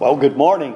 Well, good morning.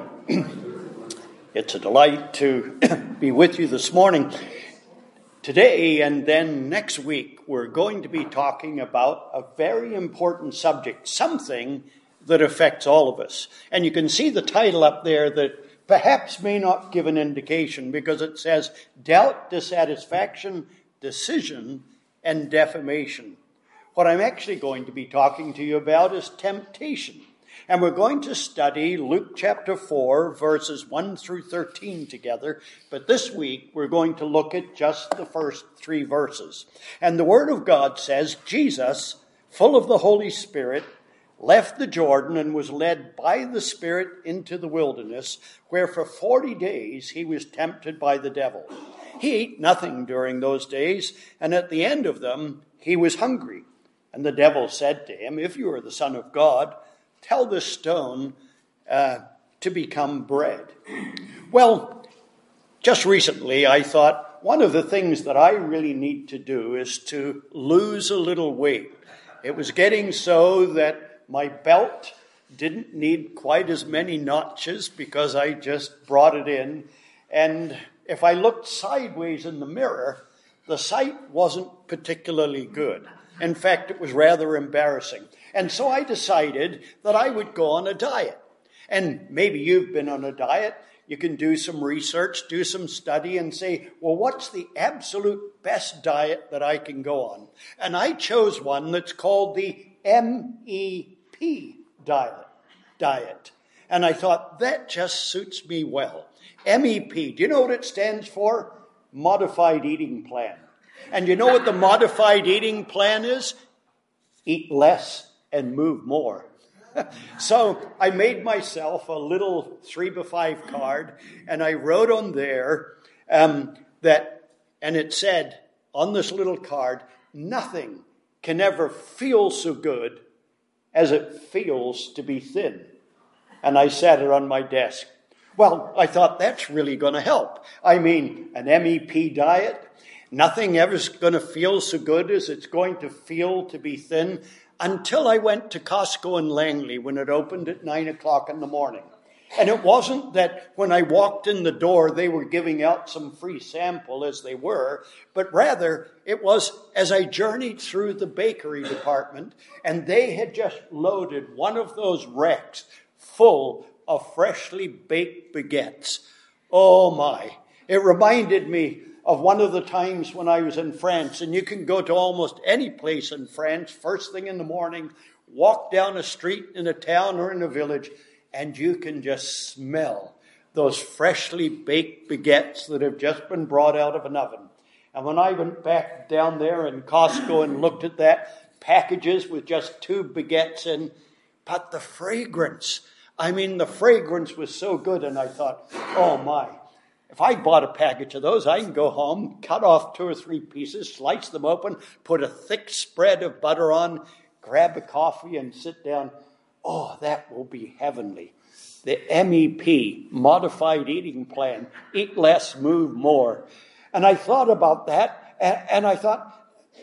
It's a delight to be with you this morning. Today and then next week, we're going to be talking about a very important subject, something that affects all of us. And you can see the title up there that perhaps may not give an indication because it says doubt, dissatisfaction, decision, and defamation. What I'm actually going to be talking to you about is temptation. And we're going to study Luke chapter 4, verses 1 through 13 together. But this week, we're going to look at just the first 3 verses. And the Word of God says, Jesus, full of the Holy Spirit, left the Jordan and was led by the Spirit into the wilderness, where for 40 days he was tempted by the devil. He ate nothing during those days, and at the end of them, he was hungry. And the devil said to him, "If you are the Son of God, tell this stone to become bread." Well, just recently I thought one of the things that I really need to do is to lose a little weight. It was getting so that my belt didn't need quite as many notches because I just brought it in. And if I looked sideways in the mirror, the sight wasn't particularly good. In fact, it was rather embarrassing. And so I decided that I would go on a diet. And maybe you've been on a diet. You can do some research, do some study, and say, well, what's the absolute best diet that I can go on? And I chose one that's called the MEP diet. And I thought, that just suits me well. MEP, do you know what it stands for? Modified Eating Plan. And you know what the modified eating plan is? Eat less and move more. So I made myself a little 3x5 card, and I wrote on there and it said on this little card, nothing can ever feel so good as it feels to be thin. And I sat it on my desk. Well, I thought that's really going to help. I mean, an MEP diet, nothing ever's going to feel so good as it's going to feel to be thin, until I went to Costco in Langley when it opened at 9 o'clock in the morning. And it wasn't that when I walked in the door, they were giving out some free sample as they were, but rather it was as I journeyed through the bakery department, and they had just loaded one of those racks full of freshly baked baguettes. Oh my, it reminded me of one of the times when I was in France, and you can go to almost any place in France, first thing in the morning, walk down a street in a town or in a village, and you can just smell those freshly baked baguettes that have just been brought out of an oven. And when I went back down there in Costco and looked at that, packages with just 2 baguettes in, but the fragrance was so good, and I thought, oh my, if I bought a package of those, I can go home, cut off 2 or 3 pieces, slice them open, put a thick spread of butter on, grab a coffee and sit down. Oh, that will be heavenly. The MEP, Modified Eating Plan, eat less, move more. And I thought about that, and I thought,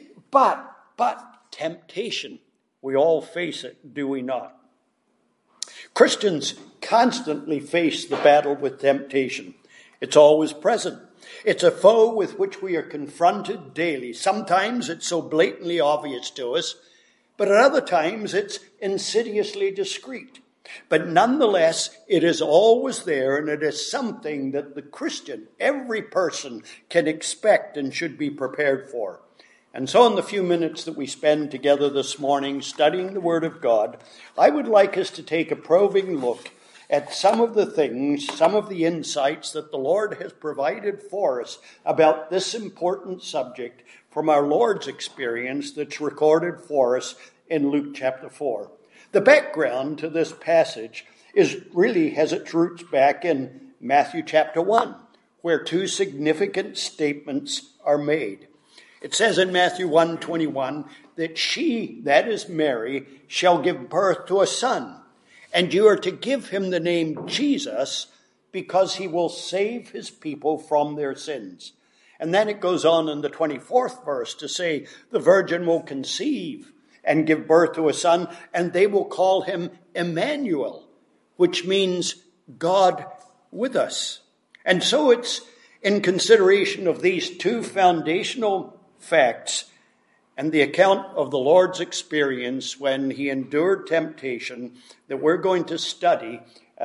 but temptation, we all face it, do we not? Christians constantly face the battle with temptation. It's always present. It's a foe with which we are confronted daily. Sometimes it's so blatantly obvious to us, but at other times it's insidiously discreet. But nonetheless, it is always there, and it is something that the Christian, every person, can expect and should be prepared for. And so in the few minutes that we spend together this morning studying the Word of God, I would like us to take a probing look at some of the things, some of the insights that the Lord has provided for us about this important subject from our Lord's experience that's recorded for us in Luke chapter 4. The background to this passage has its roots back in Matthew chapter 1, where 2 significant statements are made. It says in Matthew 1:21 that she, that is Mary, shall give birth to a son, and you are to give him the name Jesus, because he will save his people from their sins. And then it goes on in the 24th verse to say, the virgin will conceive and give birth to a son, and they will call him Emmanuel, which means God with us. And so it's in consideration of these two foundational facts and the account of the Lord's experience when he endured temptation that we're going to study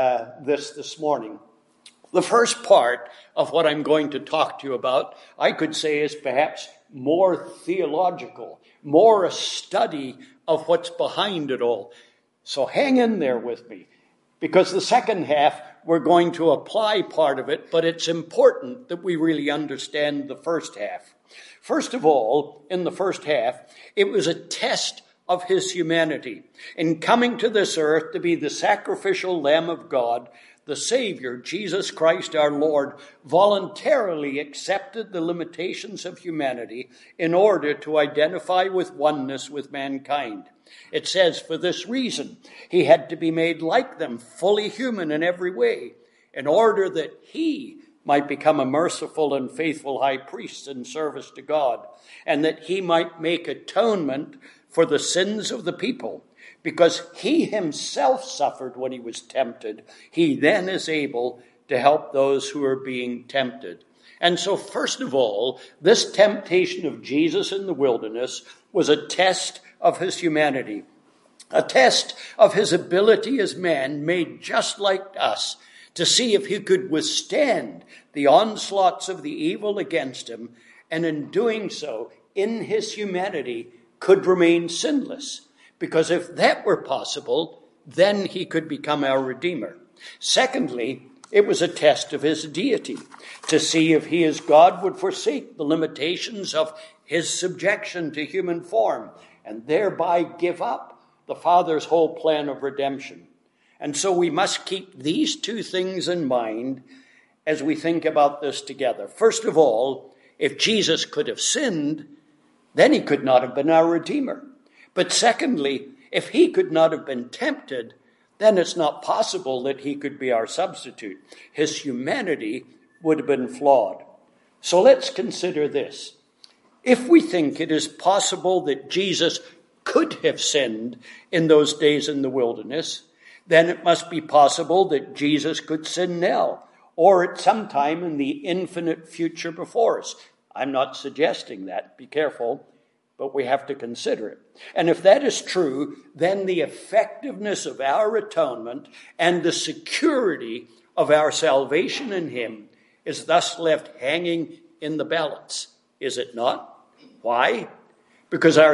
this morning. The first part of what I'm going to talk to you about, I could say, is perhaps more theological, more a study of what's behind it all. So hang in there with me, because the second half, we're going to apply part of it, but it's important that we really understand the first half. First of all, in the first half, it was a test of his humanity. In coming to this earth to be the sacrificial Lamb of God, the Savior, Jesus Christ our Lord, voluntarily accepted the limitations of humanity in order to identify with oneness with mankind. It says, for this reason, he had to be made like them, fully human in every way, in order that he might become a merciful and faithful high priest in service to God, and that he might make atonement for the sins of the people. Because he himself suffered when he was tempted, he then is able to help those who are being tempted. And so, first of all, this temptation of Jesus in the wilderness was a test of his humanity, a test of his ability as man, made just like us, to see if he could withstand the onslaughts of the evil against him, and in doing so, in his humanity, could remain sinless. Because if that were possible, then he could become our Redeemer. Secondly, it was a test of his deity, to see if he as God would forsake the limitations of his subjection to human form, and thereby give up the Father's whole plan of redemption. And so we must keep these two things in mind as we think about this together. First of all, if Jesus could have sinned, then he could not have been our Redeemer. But secondly, if he could not have been tempted, then it's not possible that he could be our substitute. His humanity would have been flawed. So let's consider this. If we think it is possible that Jesus could have sinned in those days in the wilderness, then it must be possible that Jesus could sin now, or at some time in the infinite future before us. I'm not suggesting that. Be careful. But we have to consider it. And if that is true, then the effectiveness of our atonement and the security of our salvation in him is thus left hanging in the balance, is it not? Why? Because our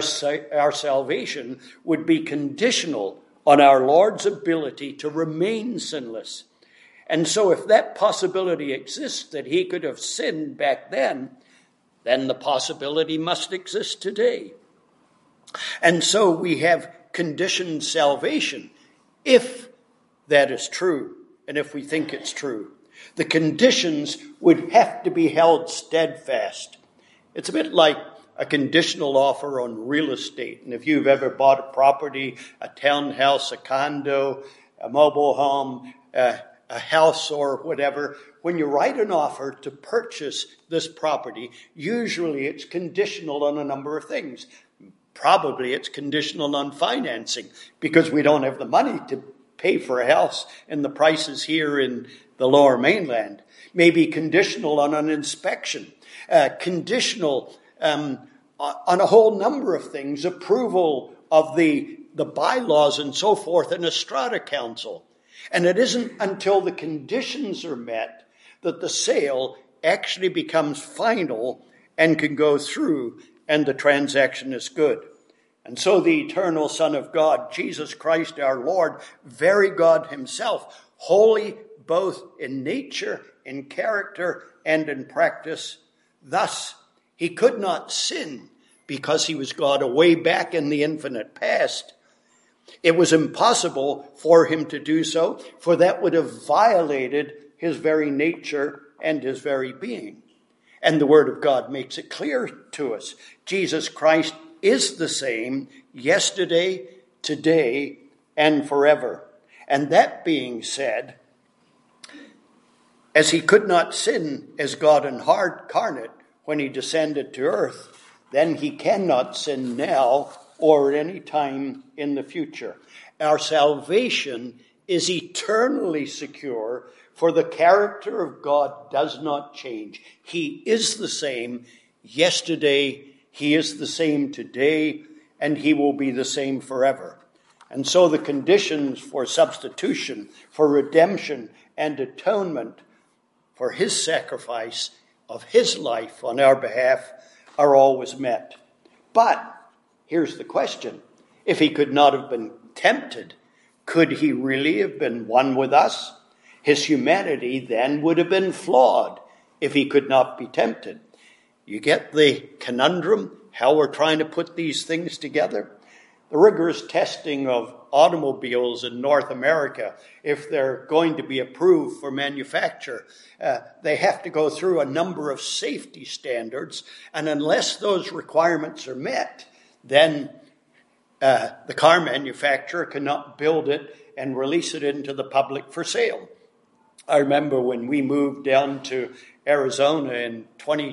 salvation would be conditional on our Lord's ability to remain sinless. And so if that possibility exists that he could have sinned back then the possibility must exist today. And so we have conditioned salvation, if that is true, and if we think it's true. The conditions would have to be held steadfast. It's a bit like a conditional offer on real estate. And if you've ever bought a property, a townhouse, a condo, a mobile home, a house or whatever, when you write an offer to purchase this property, usually it's conditional on a number of things. Probably it's conditional on financing, because we don't have the money to pay for a house and the prices here in the lower mainland. Maybe conditional on an inspection, conditional on a whole number of things, approval of the bylaws and so forth in a strata council. And it isn't until the conditions are met that the sale actually becomes final and can go through and the transaction is good. And so the eternal Son of God, Jesus Christ our Lord, very God himself, holy both in nature, in character, and in practice. Thus, he could not sin because he was God away back in the infinite past. It was impossible for him to do so, for that would have violated his very nature and his very being. And the Word of God makes it clear to us. Jesus Christ is the same yesterday, today, and forever. And that being said, as he could not sin as God incarnate when he descended to earth, then he cannot sin now or at any time in the future. Our salvation is eternally secure, for the character of God does not change. He is the same yesterday, he is the same today, and he will be the same forever. And so the conditions for substitution, for redemption and atonement, for his sacrifice of his life on our behalf are always met. But here's the question. If he could not have been tempted, could he really have been one with us? His humanity then would have been flawed if he could not be tempted. You get the conundrum, how we're trying to put these things together? The rigorous testing of automobiles in North America, if they're going to be approved for manufacture, they have to go through a number of safety standards, and unless those requirements are met, then the car manufacturer cannot build it and release it into the public for sale. I remember when we moved down to Arizona in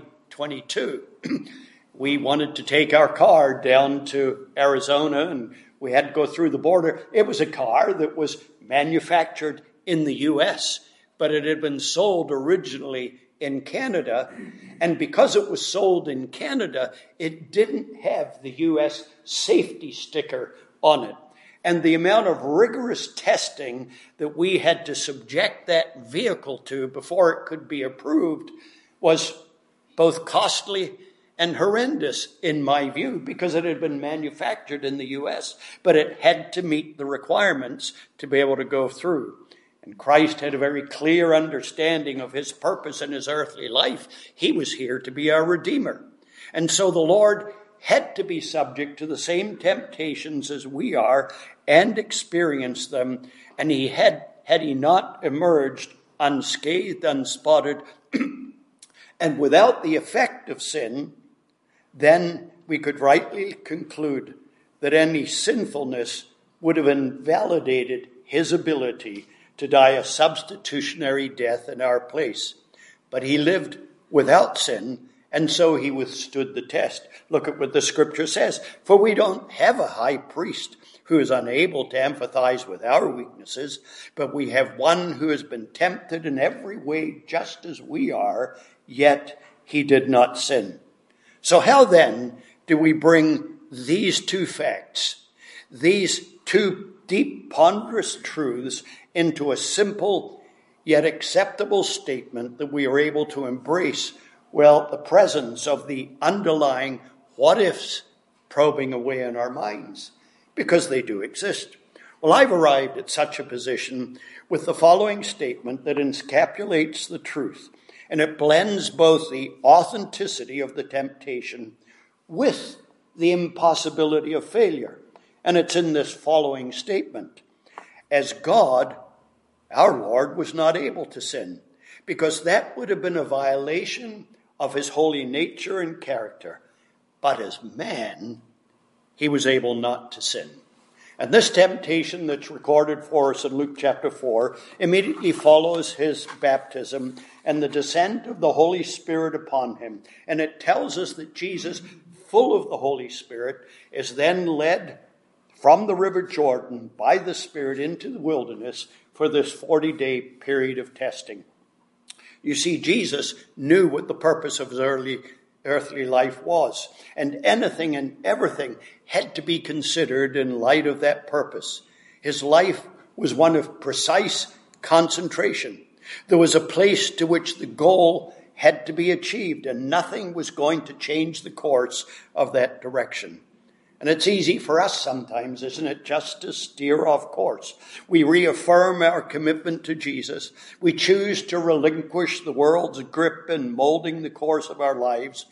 2022, we wanted to take our car down to Arizona, and we had to go through the border. It was a car that was manufactured in the U.S., but it had been sold originally in Canada. And because it was sold in Canada, it didn't have the U.S. safety sticker on it. And the amount of rigorous testing that we had to subject that vehicle to before it could be approved was both costly and horrendous in my view, because it had been manufactured in the U.S., but it had to meet the requirements to be able to go through. And Christ had a very clear understanding of his purpose in his earthly life. He was here to be our Redeemer. And so the Lord had to be subject to the same temptations as we are and experience them. And had he not emerged unscathed, unspotted, and without the effect of sin, then we could rightly conclude that any sinfulness would have invalidated his ability to die a substitutionary death in our place. But he lived without sin, and so he withstood the test. Look at what the scripture says. For we don't have a high priest who is unable to empathize with our weaknesses, but we have one who has been tempted in every way just as we are, yet he did not sin. So how then do we bring these two facts, these two deep, ponderous truths, into a simple yet acceptable statement that we are able to embrace, well, the presence of the underlying what-ifs probing away in our minds? Because they do exist. Well, I've arrived at such a position with the following statement that encapsulates the truth, and it blends both the authenticity of the temptation with the impossibility of failure. And it's in this following statement. As God, our Lord was not able to sin, because that would have been a violation of his holy nature and character. But as man, he was able not to sin. And this temptation that's recorded for us in Luke chapter 4 immediately follows his baptism and the descent of the Holy Spirit upon him. And it tells us that Jesus, full of the Holy Spirit, is then led from the river Jordan by the Spirit into the wilderness for this 40-day period of testing. You see, Jesus knew what the purpose of his earthly life was, and anything and everything had to be considered in light of that purpose. His life was one of precise concentration. There was a place to which the goal had to be achieved, and nothing was going to change the course of that direction. And it's easy for us sometimes, isn't it, just to steer off course. We reaffirm our commitment to Jesus. We choose to relinquish the world's grip in molding the course of our lives.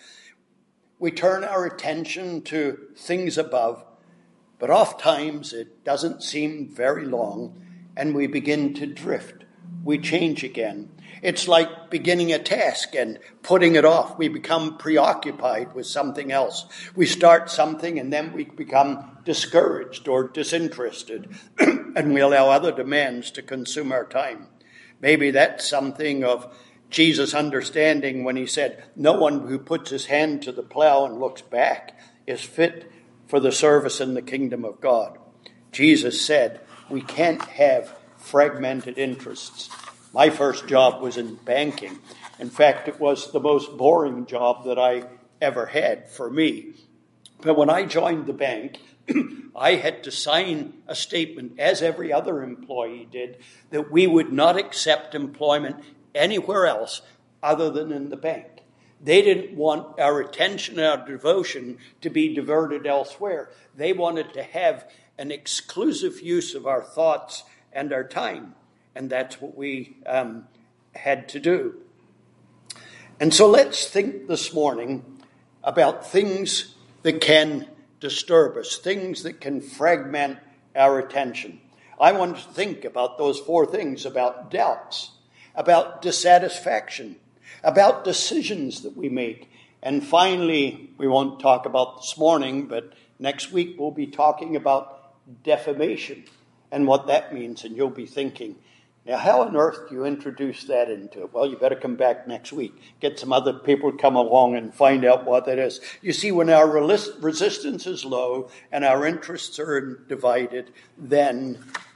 We turn our attention to things above, but oftentimes it doesn't seem very long, and we begin to drift. We change again. It's like beginning a task and putting it off. We become preoccupied with something else. We start something and then we become discouraged or disinterested, and we allow other demands to consume our time. Maybe that's something of Jesus' understanding when he said, "No one who puts his hand to the plow and looks back is fit for the service in the kingdom of God." Jesus said we can't have fragmented interests. My first job was in banking. In fact, it was the most boring job that I ever had for me. But when I joined the bank, I had to sign a statement, as every other employee did, that we would not accept employment anywhere else other than in the bank. They didn't want our attention and our devotion to be diverted elsewhere. They wanted to have an exclusive use of our thoughts and our time. And that's what we had to do. And so let's think this morning about things that can disturb us, things that can fragment our attention. I want to think about those four things: about doubts, about dissatisfaction, about decisions that we make. And finally, we won't talk about this morning, but next week we'll be talking about defamation and what that means. And you'll be thinking, now, how on earth do you introduce that into it? Well, you better come back next week. Get some other people to come along and find out what that is. You see, when our resistance is low and our interests are divided, then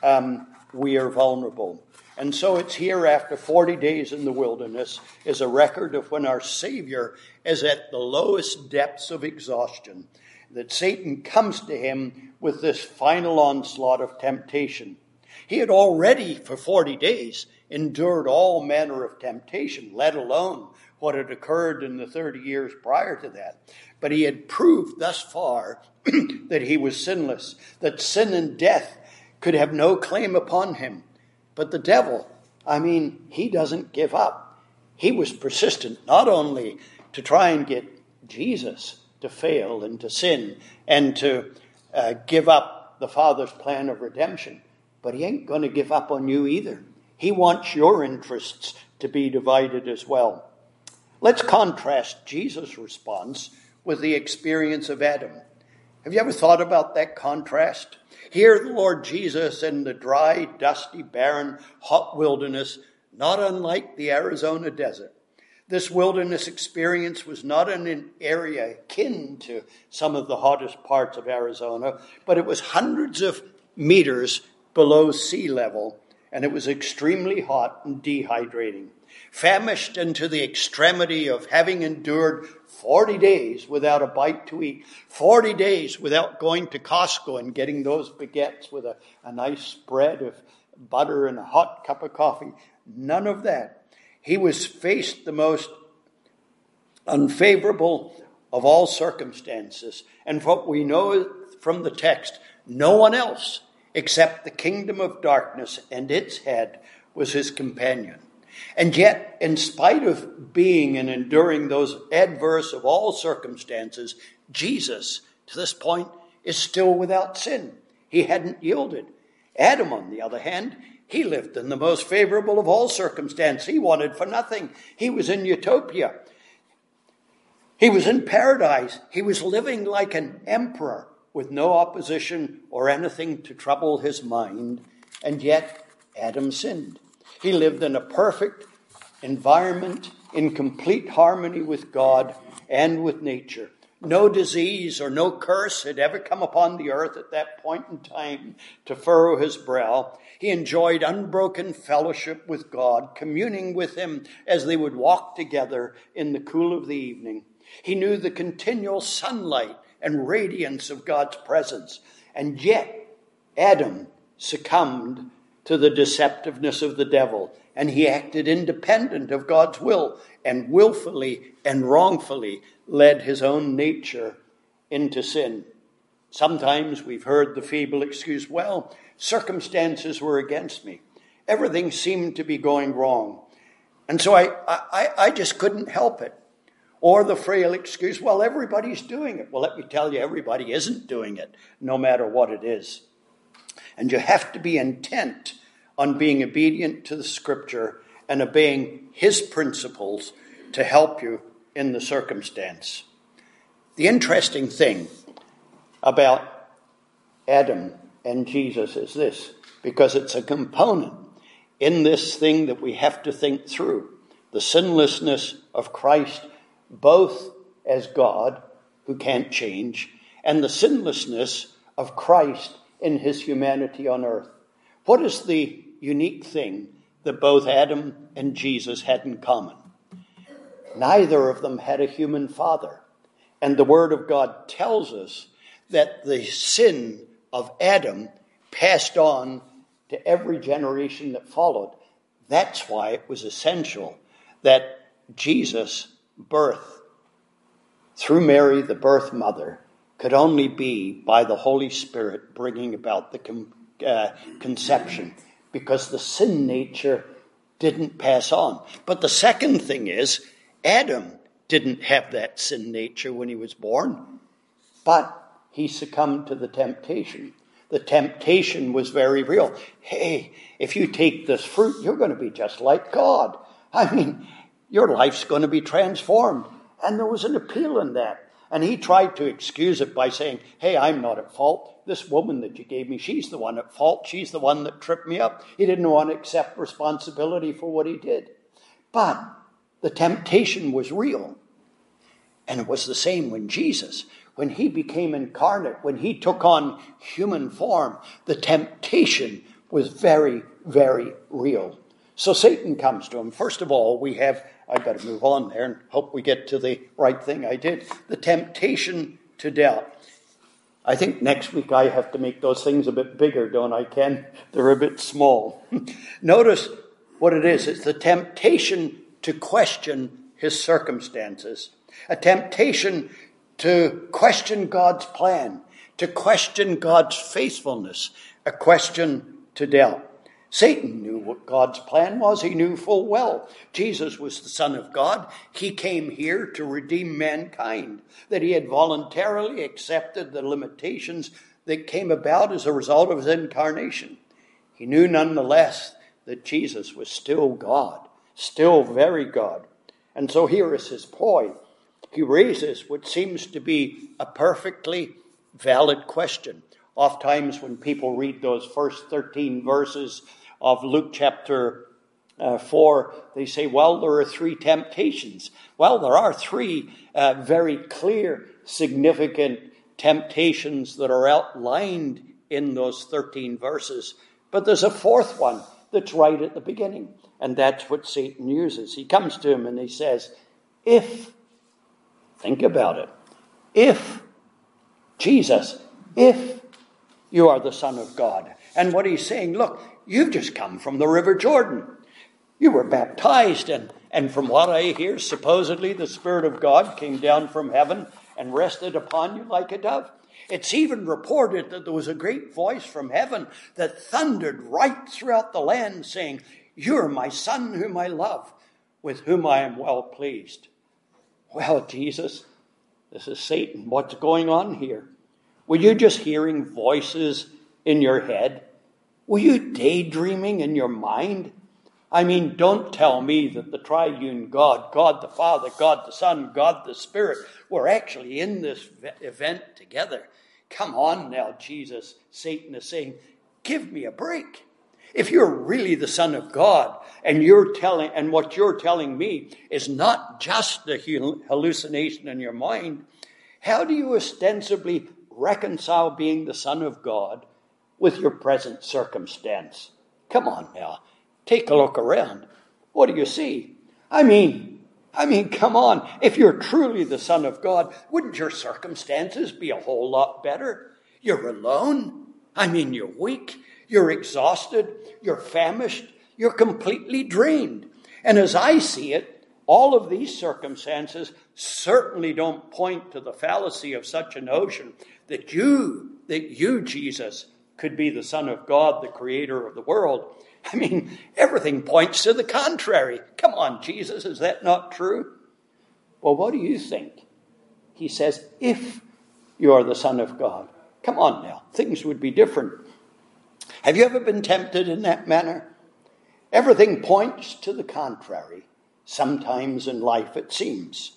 we are vulnerable. And so it's here after 40 days in the wilderness is a record of when our Savior is at the lowest depths of exhaustion, that Satan comes to him with this final onslaught of temptation. He had already, for 40 days, endured all manner of temptation, let alone what had occurred in the 30 years prior to that. But he had proved thus far that he was sinless, that sin and death could have no claim upon him. But the devil, he doesn't give up. He was persistent, not only to try and get Jesus to fail and to sin and to give up the Father's plan of redemption, but he ain't going to give up on you either. He wants your interests to be divided as well. Let's contrast Jesus' response with the experience of Adam. Have you ever thought about that contrast? Here the Lord Jesus in the dry, dusty, barren, hot wilderness, not unlike the Arizona desert. This wilderness experience was not in an area akin to some of the hottest parts of Arizona, but it was hundreds of meters below sea level, and it was extremely hot and dehydrating. Famished into the extremity of having endured 40 days without a bite to eat, 40 days without going to Costco and getting those baguettes with a nice spread of butter and a hot cup of coffee. None of that. He was faced the most unfavorable of all circumstances. And what we know from the text, no one else except the kingdom of darkness and its head was his companion. And yet, in spite of being and enduring those adverse of all circumstances, Jesus, to this point, is still without sin. He hadn't yielded. Adam, on the other hand, he lived in the most favorable of all circumstances. He wanted for nothing. He was in utopia. He was in paradise. He was living like an emperor with no opposition or anything to trouble his mind. And yet, Adam sinned. He lived in a perfect environment, in complete harmony with God and with nature. No disease or no curse had ever come upon the earth at that point in time to furrow his brow. He enjoyed unbroken fellowship with God, communing with him as they would walk together in the cool of the evening. He knew the continual sunlight and radiance of God's presence. And yet, Adam succumbed to the deceptiveness of the devil, and he acted independent of God's will and willfully and wrongfully led his own nature into sin. Sometimes we've heard the feeble excuse, well, circumstances were against me. Everything seemed to be going wrong. And so I just couldn't help it. Or the frail excuse, well, everybody's doing it. Well, let me tell you, everybody isn't doing it, no matter what it is. And you have to be intent on being obedient to the Scripture and obeying his principles to help you in the circumstance. The interesting thing about Adam and Jesus is this, because it's a component in this thing that we have to think through. The sinlessness of Christ, both as God, who can't change, and the sinlessness of Christ in his humanity on earth. What is the unique thing that both Adam and Jesus had in common? Neither of them had a human father. And the Word of God tells us that the sin of Adam passed on to every generation that followed. That's why it was essential that Jesus' birth through Mary, the birth mother, could only be by the Holy Spirit bringing about the conception, because the sin nature didn't pass on. But the second thing is, Adam didn't have that sin nature when he was born, but he succumbed to the temptation. The temptation was very real. Hey, if you take this fruit, you're going to be just like God. I mean, your life's going to be transformed. And there was an appeal in that. And he tried to excuse it by saying, hey, I'm not at fault. This woman that you gave me, she's the one at fault. She's the one that tripped me up. He didn't want to accept responsibility for what he did. But the temptation was real. And it was the same when Jesus, when he became incarnate, when he took on human form, the temptation was very, very real. So Satan comes to him. First of all, I've got to move on there and hope we get to the right thing I did. The temptation to doubt. I think next week I have to make those things a bit bigger, don't I, Ken? They're a bit small. Notice what it is. It's the temptation to question his circumstances. A temptation to question God's plan, to question God's faithfulness, a question to doubt. Satan knew what God's plan was. He knew full well Jesus was the Son of God. He came here to redeem mankind, that he had voluntarily accepted the limitations that came about as a result of his incarnation. He knew nonetheless that Jesus was still God, still very God. And so here is his ploy. He raises what seems to be a perfectly valid question. Oftentimes when people read those first 13 verses of Luke chapter 4, they say, well, there are 3 temptations. Well, there are 3 very clear, significant temptations that are outlined in those 13 verses. But there's a 4th one that's right at the beginning. And that's what Satan uses. He comes to him and he says, think about it, if you are the Son of God. And what he's saying, look, you've just come from the River Jordan. You were baptized, and from what I hear, supposedly the Spirit of God came down from heaven and rested upon you like a dove. It's even reported that there was a great voice from heaven that thundered right throughout the land saying, you're my Son whom I love, with whom I am well pleased. Well, Jesus, this is Satan. What's going on here? Were you just hearing voices in your head? Were you daydreaming in your mind? I mean, don't tell me that the triune God, God the Father, God the Son, God the Spirit, were actually in this event together. Come on now, Jesus. Satan is saying, give me a break. If you're really the Son of God, and what you're telling me is not just a hallucination in your mind, how do you ostensibly reconcile being the Son of God with your present circumstance? Come on now, take a look around. What do you see? I mean, come on. If you're truly the Son of God, wouldn't your circumstances be a whole lot better? You're alone. I mean, you're weak. You're exhausted. You're famished. You're completely drained. And as I see it, all of these circumstances certainly don't point to the fallacy of such a notion that you, Jesus, could be the Son of God, the creator of the world. I mean, everything points to the contrary. Come on, Jesus, is that not true? Well, what do you think? He says, if you are the Son of God. Come on now, things would be different. Have you ever been tempted in that manner? Everything points to the contrary. Sometimes in life it seems.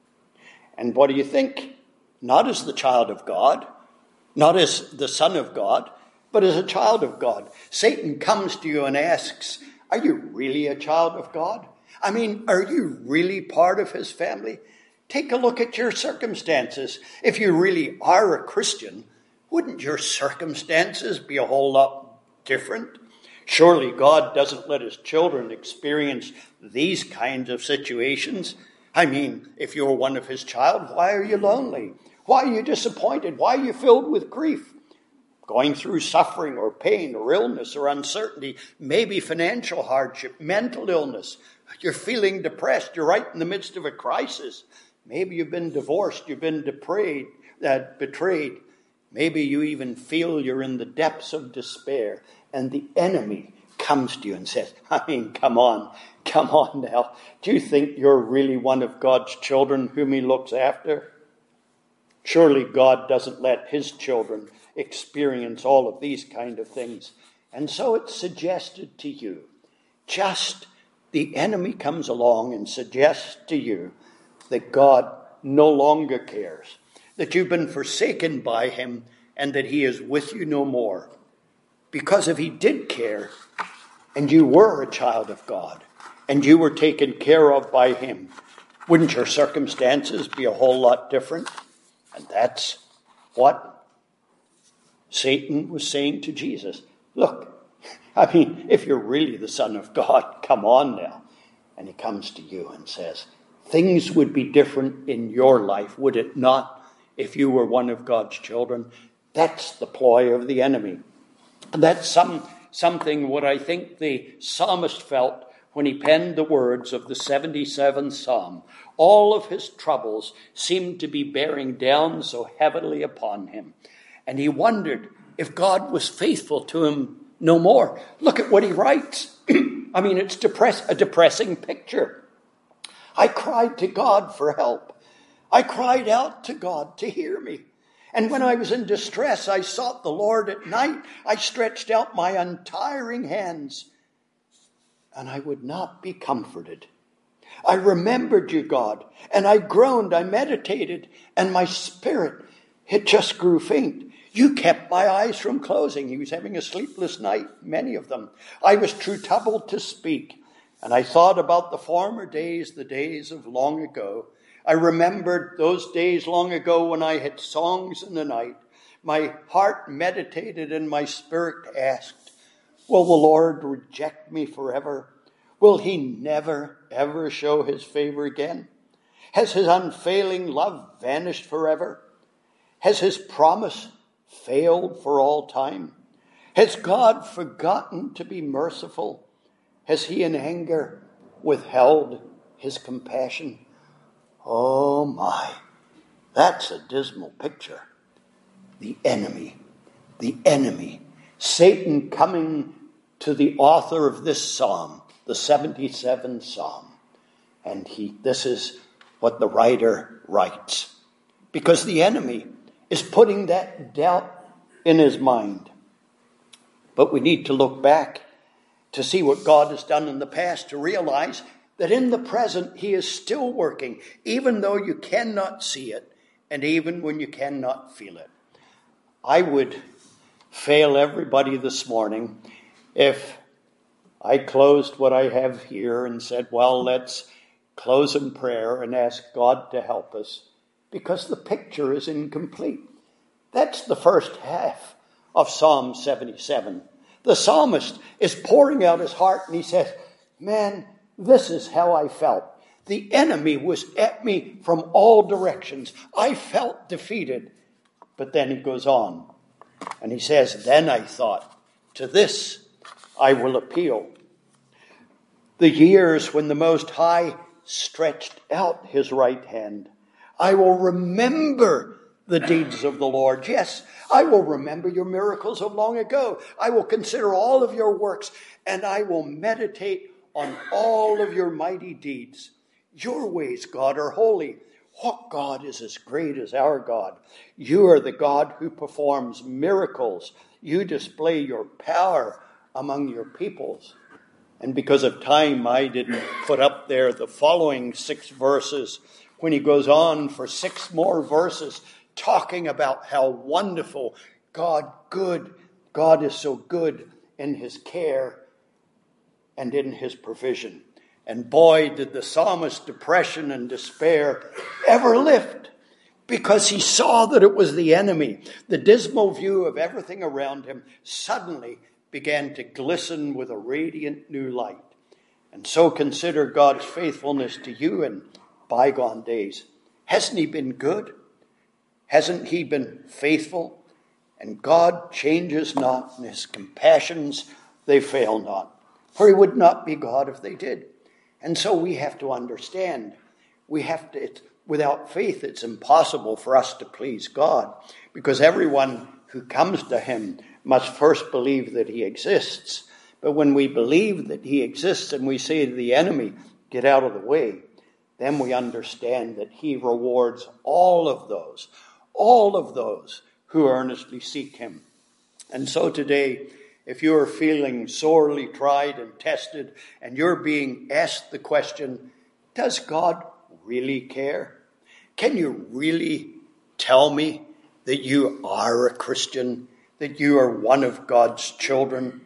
And what do you think? Not as the child of God, not as the Son of God, but as a child of God. Satan comes to you and asks, are you really a child of God? I mean, are you really part of his family? Take a look at your circumstances. If you really are a Christian, wouldn't your circumstances be a whole lot different? Surely God doesn't let his children experience these kinds of situations. I mean, if you're one of his child, why are you lonely? Why are you disappointed? Why are you filled with grief? Going through suffering or pain or illness or uncertainty, maybe financial hardship, mental illness. You're feeling depressed. You're right in the midst of a crisis. Maybe you've been divorced. You've been betrayed. Maybe you even feel you're in the depths of despair. And the enemy comes to you and says, I mean, come on now. Do you think you're really one of God's children whom he looks after? Surely God doesn't let his children experience all of these kind of things. And so it's suggested to you, just the enemy comes along and suggests to you that God no longer cares, that you've been forsaken by him, and that he is with you no more. Because if he did care, and you were a child of God, and you were taken care of by him, wouldn't your circumstances be a whole lot different? And that's what Satan was saying to Jesus. Look, I mean, if you're really the Son of God, come on now. And he comes to you and says, things would be different in your life, would it not, if you were one of God's children? That's the ploy of the enemy. And that's something what I think the psalmist felt when he penned the words of the 77th Psalm. All of his troubles seemed to be bearing down so heavily upon him. And he wondered if God was faithful to him no more. Look at what he writes. I mean, it's a depressing picture. I cried to God for help. I cried out to God to hear me. And when I was in distress, I sought the Lord at night. I stretched out my untiring hands, and I would not be comforted. I remembered you, God, and I groaned, I meditated, and my spirit, it just grew faint. You kept my eyes from closing. He was having a sleepless night, many of them. I was too troubled to speak, and I thought about the former days, the days of long ago. I remembered those days long ago when I had songs in the night. My heart meditated and my spirit asked, will the Lord reject me forever? Will he never, ever show his favor again? Has his unfailing love vanished forever? Has his promise failed for all time? Has God forgotten to be merciful? Has he in anger withheld his compassion? Oh my, that's a dismal picture. The enemy, Satan coming to the author of this psalm, the 77th Psalm. And this is what the writer writes. Because the enemy is putting that doubt in his mind. But we need to look back to see what God has done in the past, to realize that in the present he is still working, even though you cannot see it, and even when you cannot feel it. I would fail everybody this morning if I closed what I have here and said, well, let's close in prayer and ask God to help us, because the picture is incomplete. That's the first half of Psalm 77. The psalmist is pouring out his heart, and he says, man, this is how I felt. The enemy was at me from all directions. I felt defeated. But then he goes on, and he says, then I thought, to this I will appeal. The years when the Most High stretched out his right hand, I will remember the deeds of the Lord. Yes, I will remember your miracles of long ago. I will consider all of your works, and I will meditate on all of your mighty deeds. Your ways, God, are holy. What God is as great as our God? You are the God who performs miracles. You display your power among your peoples. And because of time, I didn't put up there the following 6 verses when he goes on for 6 more verses talking about how wonderful God is so good in his care and in his provision. And boy, did the psalmist's depression and despair ever lift, because he saw that it was the enemy. The dismal view of everything around him suddenly began to glisten with a radiant new light. And so consider God's faithfulness to you in bygone days. Hasn't he been good? Hasn't he been faithful? And God changes not, and his compassions, they fail not. For he would not be God if they did. And so we have to understand, without faith, it's impossible for us to please God, because everyone who comes to him must first believe that he exists. But when we believe that he exists and we say to the enemy, get out of the way, then we understand that he rewards all of those who earnestly seek him. And so today, if you are feeling sorely tried and tested, and you're being asked the question, does God really care? Can you really tell me that you are a Christian, that you are one of God's children?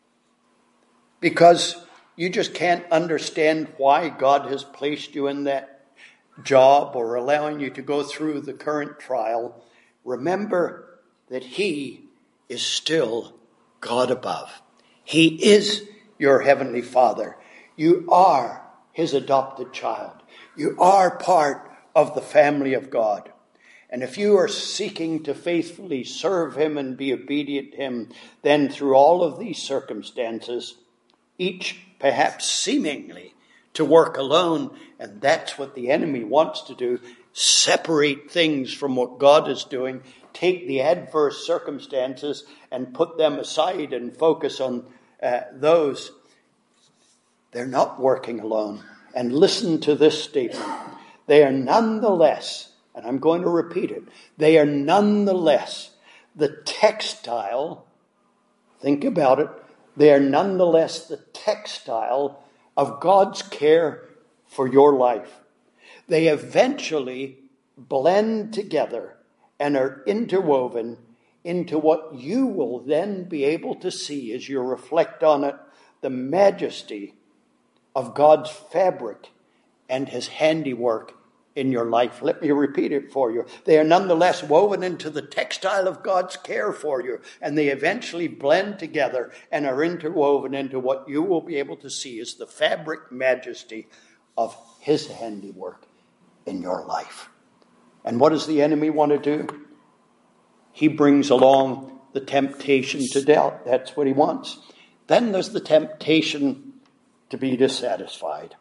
Because you just can't understand why God has placed you in that job or allowing you to go through the current trial. Remember that he is still God above. He is your heavenly Father. You are his adopted child. You are part of the family of God. And if you are seeking to faithfully serve him and be obedient to him, then through all of these circumstances, each perhaps seemingly to work alone, and that's what the enemy wants to do, separate things from what God is doing, take the adverse circumstances and put them aside and focus on those. They're not working alone. And listen to this statement. They are nonetheless, and I'm going to repeat it, they are nonetheless the textile, think about it, they are nonetheless the textile of God's care for your life. They eventually blend together and are interwoven into what you will then be able to see as you reflect on it, the majesty of God's fabric and his handiwork in your life. Let me repeat it for you. They are nonetheless woven into the textile of God's care for you, and they eventually blend together and are interwoven into what you will be able to see as the fabric majesty of his handiwork in your life. And what does the enemy want to do? He brings along the temptation to doubt. That's what he wants. Then there's the temptation to be dissatisfied.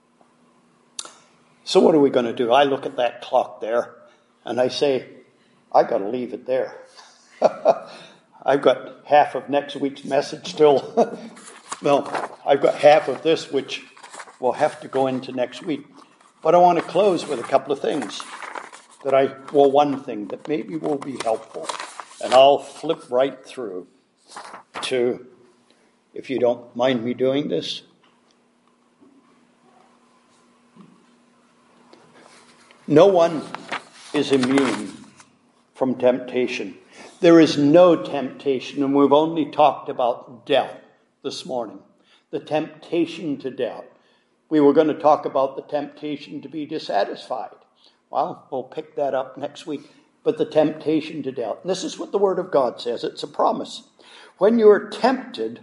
So what are we going to do? I look at that clock there and I say, I've got to leave it there. I've got half of next week's message still. Well, I've got half of this which will have to go into next week. But I want to close with a couple of things one thing that maybe will be helpful. And I'll flip right through to, if you don't mind me doing this, no one is immune from temptation. There is no temptation, and we've only talked about doubt this morning. The temptation to doubt. We were going to talk about the temptation to be dissatisfied. Well, we'll pick that up next week. But the temptation to doubt. And this is what the Word of God says. It's a promise. When you are tempted,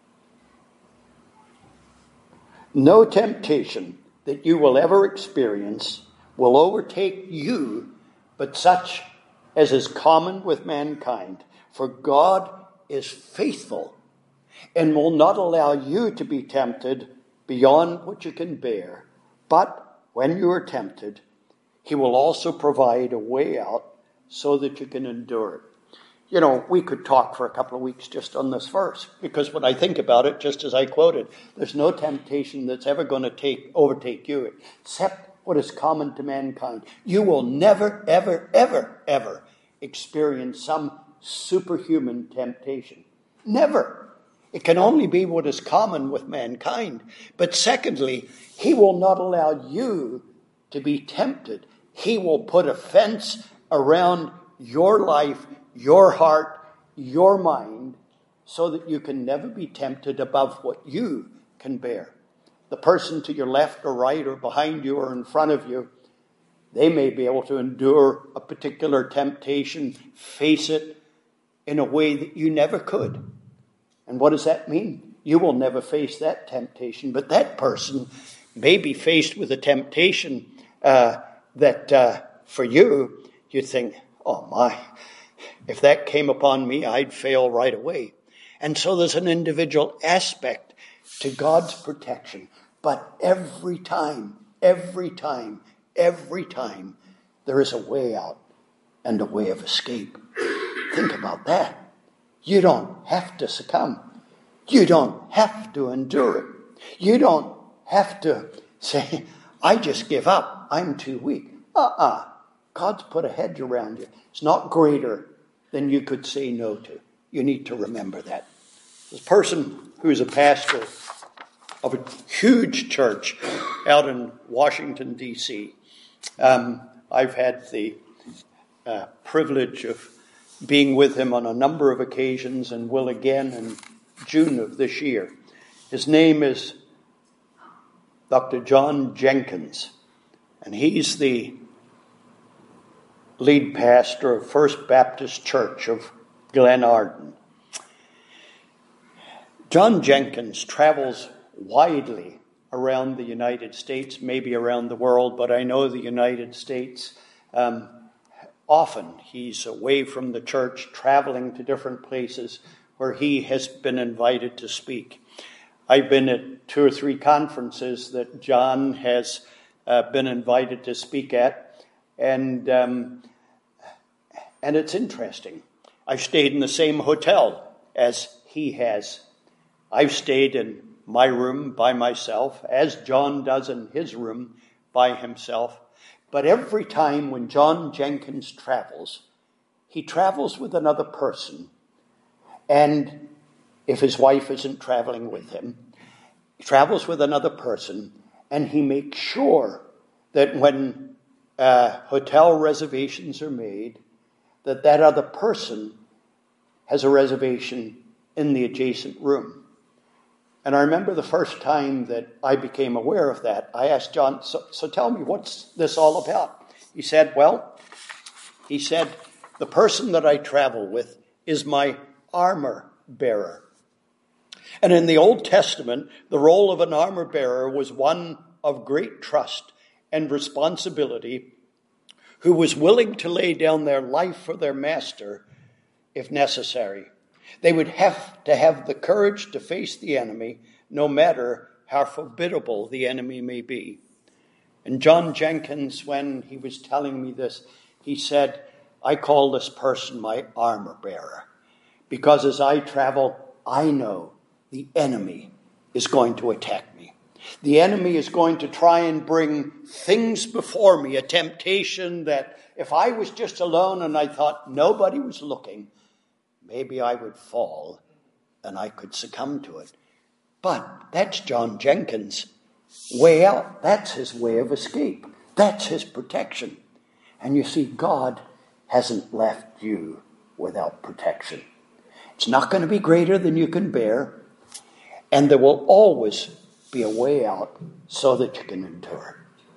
no temptation that you will ever experience will overtake you, but such as is common with mankind. For God is faithful and will not allow you to be tempted beyond what you can bear. But when you are tempted, he will also provide a way out so that you can endure it. You know, we could talk for a couple of weeks just on this verse, because when I think about it, just as I quoted, there's no temptation that's ever going to overtake you except what is common to mankind. You will never, ever, ever, ever experience some superhuman temptation. Never. It can only be what is common with mankind. But secondly, he will not allow you to be tempted. He will put a fence around your life, your heart, your mind, so that you can never be tempted above what you can bear. The person to your left or right or behind you or in front of you, they may be able to endure a particular temptation, face it in a way that you never could. And what does that mean? You will never face that temptation, but that person may be faced with a temptation that for you, you'd think, oh my, if that came upon me, I'd fail right away. And so there's an individual aspect to God's protection. But every time, there is a way out and a way of escape. Think about that. You don't have to succumb. You don't have to endure it. You don't have to say, I just give up. I'm too weak. God's put a hedge around you. It's not greater than you could say no to. You need to remember that. This person who's a pastor of a huge church out in Washington, D.C., I've had the privilege of being with him on a number of occasions and will again in June of this year. His name is Dr. John Jenkins, and he's the lead pastor of First Baptist Church of Glenarden. John Jenkins travels widely around the United States, maybe around the world, but I know the United States. Often he's away from the church, traveling to different places where he has been invited to speak. I've been at 2 or 3 conferences that John has been invited to speak at, and it's interesting. I've stayed in the same hotel as he has. I've stayed in my room by myself, as John does in his room by himself. But every time when John Jenkins travels, he travels with another person. And if his wife isn't traveling with him, he travels with another person, and he makes sure that when hotel reservations are made, that other person has a reservation in the adjacent room. And I remember the first time that I became aware of that, I asked John, so tell me, what's this all about? He said, the person that I travel with is my armor bearer. And in the Old Testament, the role of an armor bearer was one of great trust and responsibility, who was willing to lay down their life for their master if necessary. They would have to have the courage to face the enemy, no matter how formidable the enemy may be. And John Jenkins, when he was telling me this, he said, I call this person my armor bearer, because as I travel, I know the enemy is going to attack me. The enemy is going to try and bring things before me, a temptation that if I was just alone and I thought nobody was looking, maybe I would fall and I could succumb to it. But that's John Jenkins' way out. That's his way of escape. That's his protection. And you see, God hasn't left you without protection. It's not going to be greater than you can bear. And there will always be a way out so that you can endure.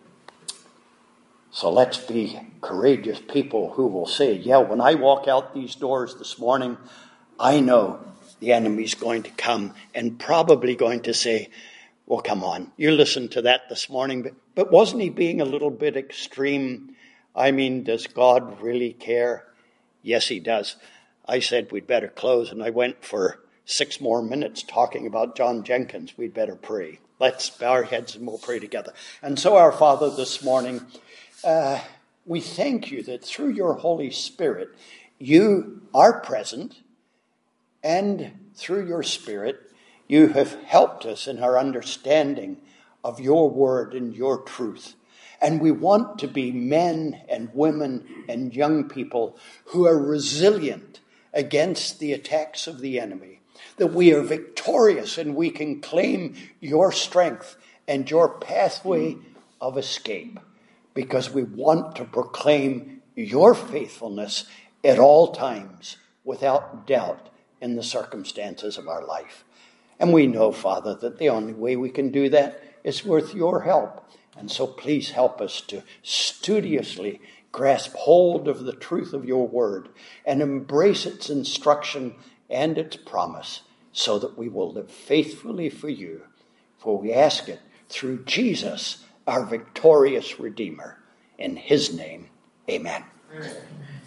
So let's be courageous people who will say, yeah, when I walk out these doors this morning, I know the enemy's going to come and probably going to say, well, come on, you listened to that this morning, but wasn't he being a little bit extreme? I mean, does God really care? Yes, he does. I said we'd better close, and I went for 6 more minutes talking about John Jenkins. We'd better pray. Let's bow our heads and we'll pray together. And so, our Father, this morning, we thank you that through your Holy Spirit, you are present, and through your Spirit, you have helped us in our understanding of your word and your truth. And we want to be men and women and young people who are resilient against the attacks of the enemy, that we are victorious and we can claim your strength and your pathway of escape, because we want to proclaim your faithfulness at all times without doubt in the circumstances of our life. And we know, Father, that the only way we can do that is with your help. And so please help us to studiously grasp hold of the truth of your word and embrace its instruction and its promise. so that we will live faithfully for you. For we ask it through Jesus, our victorious Redeemer. In his name, amen.